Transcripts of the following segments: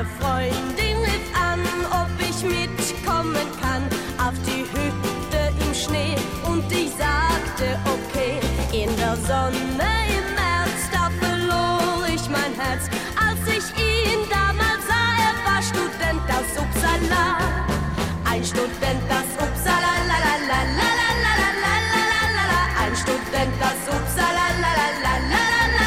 Freundin rief an, ob ich mitkommen kann auf die Hütte im Schnee. Und ich sagte okay. In der Sonne im März, da verlor ich mein Herz, als ich ihn damals sah. Er war Student aus Uppsala, ein Student aus Uppsala, la la la la la la la la la la la, ein Student aus Uppsala, la la la la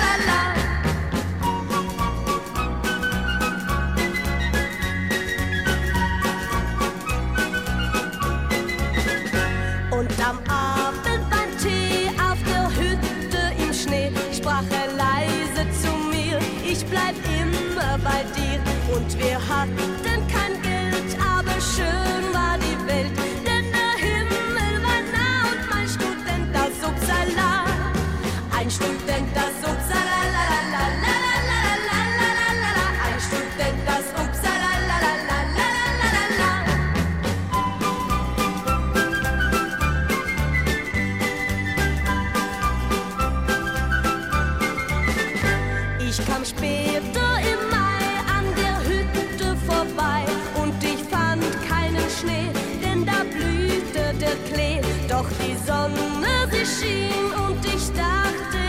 la la la. Und am Abend beim Tee auf der Hütte im Schnee sprach er leise zu mir, ich bleib immer bei dir. Und wir hatten kein Geld, aber schön war die Welt, denn der Himmel war nah und mein Student aus Uppsala, ein Student aus Uppsala, la la la la la la la la la la, ein Student aus Uppsala, la la la la la la la. Ich kam später im Mai an der Hütte vorbei und ich fand keinen Schnee, denn da blühte der Klee. Doch die Sonne, sie schien und ich dachte,